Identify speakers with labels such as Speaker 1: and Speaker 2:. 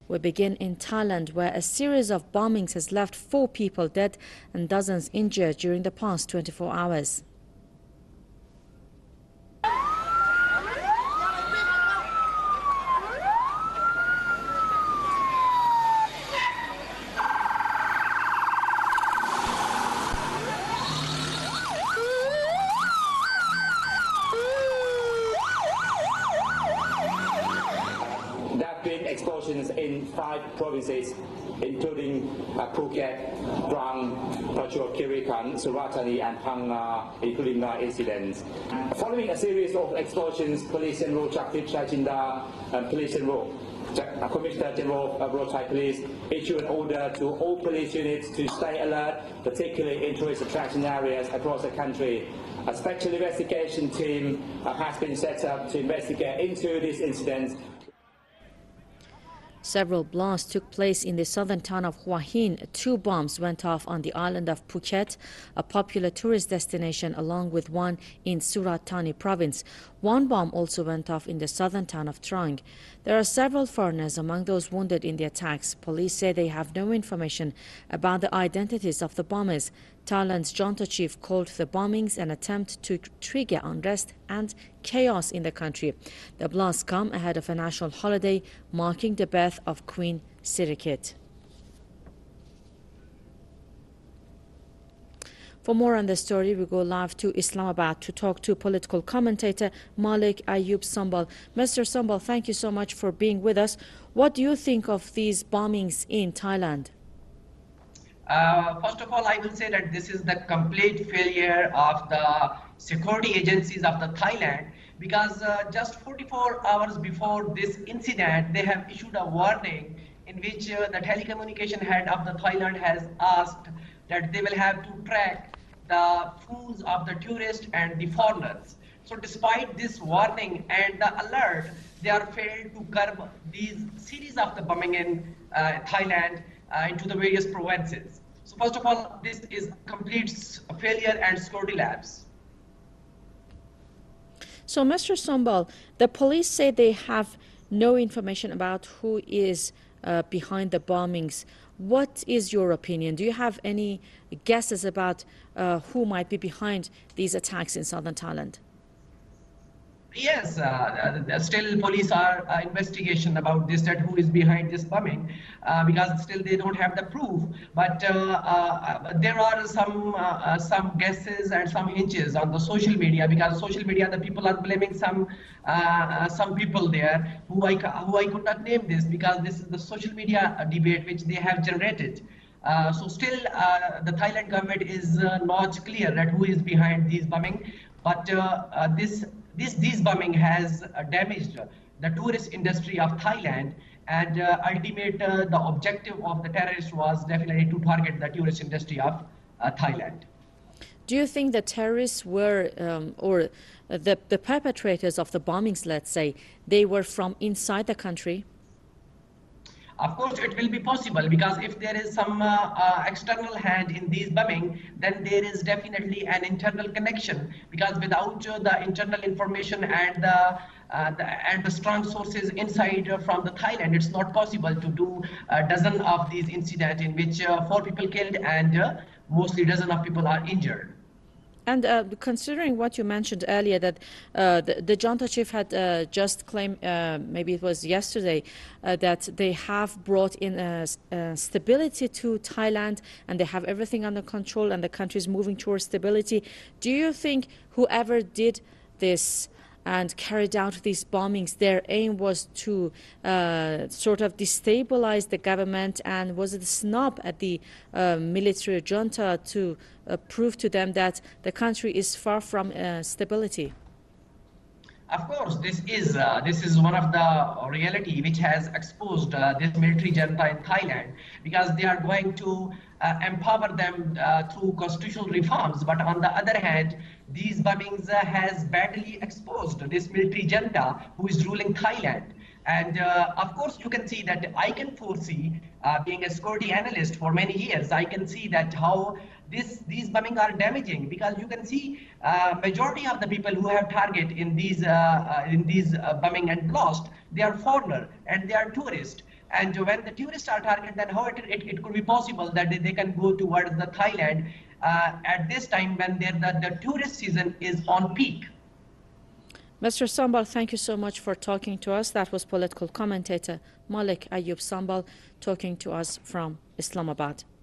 Speaker 1: We begin in Thailand, where a series of bombings has left 4 people dead and dozens injured during the past 24 hours.
Speaker 2: There have been explosions in 5 provinces, including Phuket, Trang, Prachuap Khiri Khan, Surat Thani, and Phang Nga, including incidents. Following a series of explosions, Police General Chakthip Chaitinda and Police General Commissioner General of Road Thai Police issued an order to all police units to stay alert, particularly in tourist attraction areas across the country. A special investigation team has been set up to investigate into this incident.
Speaker 1: Several blasts took place in the southern town of Hua Hin. 2 bombs went off on the island of Phuket, a popular tourist destination, along with one in Surat Thani province. 1 bomb also went off in the southern town of Trang. There are several foreigners among those wounded in the attacks. Police say they have no information about the identities of the bombers. Thailand's junta chief called the bombings an attempt to trigger unrest and chaos in the country. The blasts come ahead of a national holiday marking the birth of Queen Sirikit. For more on the story, we go live to Islamabad to talk to political commentator Malik Ayub Sambal. Mr. Sambal, thank you so much for being with us. What do you think of these bombings in Thailand?
Speaker 3: First of all, I will say that this is the complete failure of the security agencies of the Thailand, because just 44 hours before this incident, they have issued a warning in which the telecommunication head of the Thailand has asked that they will have to track the phones of the tourists and the foreigners. So despite this warning and the alert, they are failed to curb these series of the bombing in Thailand into the various provinces. So first of all, this is complete failure and security lapse.
Speaker 1: So Mr. Sambal, the police say they have no information about who is behind the bombings. What is your opinion? Do you have any guesses about who might be behind these attacks in southern Thailand?
Speaker 3: Yes, still police are investigation about this, that who is behind this bombing, because still they don't have the proof. But there are some guesses and some hinges on the social media, because social media, the people are blaming some people there who I could not name this, because this is the social media debate which they have generated. So still the Thailand government is not clear that who is behind these bombing, but this bombing has damaged the tourist industry of Thailand, and ultimate the objective of the terrorists was definitely to target the tourist industry of Thailand.
Speaker 1: Do you think the terrorists were, or the perpetrators of the bombings, let's say, they were from inside the country?
Speaker 3: Of course, it will be possible, because if there is some external hand in these bombing, then there is definitely an internal connection, because without the internal information and the strong sources inside from the Thailand, it's not possible to do a dozen of these incidents in which 4 people killed and mostly dozen of people are injured.
Speaker 1: And considering what you mentioned earlier, that the junta chief had just claimed, maybe it was yesterday, that they have brought in stability to Thailand and they have everything under control and the country is moving towards stability. Do you think whoever did this and carried out these bombings, their aim was to sort of destabilize the government, and was it a snub at the military junta to prove to them that the country is far from stability?
Speaker 3: Of course, this is one of the reality which has exposed this military junta in Thailand, because they are going to empower them through constitutional reforms. But on the other hand, these bombings has badly exposed this military junta who is ruling Thailand. And of course, you can see that I can foresee, being a security analyst for many years, I can see that how these bombing are damaging, because you can see majority of the people who have target in these bombing and blast, they are foreigner and they are tourists. And when the tourists are targeted, then how it could be possible that they can go towards the Thailand at this time when the tourist season is on peak.
Speaker 1: Mr. Sambal, thank you so much for talking to us. That was political commentator Malik Ayub Sambal talking to us from Islamabad.